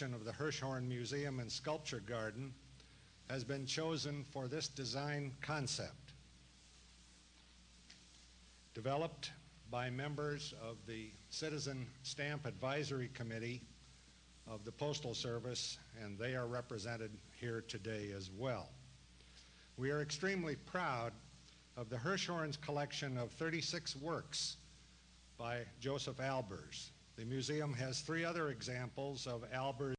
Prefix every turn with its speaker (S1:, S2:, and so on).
S1: section of the Hirshhorn Museum and Sculpture Garden has been chosen for this design concept. Developed by members of the Citizen Stamp Advisory Committee of the Postal Service, and they are represented here today as well. We are extremely proud of the Hirshhorn's collection of 36 works by Joseph Albers. The museum has 3 other examples of Albers'